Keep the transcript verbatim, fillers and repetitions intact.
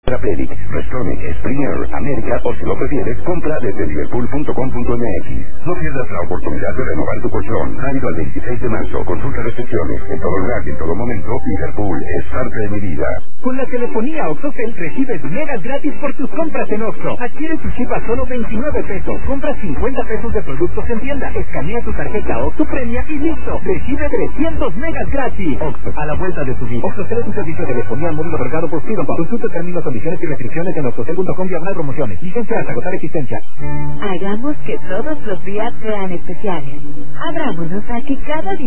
Predic, Restonic, Springer, América o si lo prefieres, compra desde liverpool punto com punto m x. No pierdas la oportunidad de renovar tu colchón. Válido al veintiséis de marzo. Consulta restricciones. En todo lugar y en todo momento, Liverpool es parte de mi vida. Con la telefonía OxoCell recibes megas gratis por tus compras en Oxxo. Adquiere tu chip a solo veintinueve pesos. Compra cincuenta pesos de productos en tienda. Escanea tu tarjeta Oxxo Premia y listo. Recibe trescientos megas gratis. Oxxo, a la vuelta de tu vida. OxoCell es un servicio de telefonía móvil otorgado por Freedom. Consulta términos, condiciones y restricciones en oxocell punto com diagonal promociones. Licencia hasta agotar existencia. Hagamos que todos los días sean especiales. Abrámonos a que cada día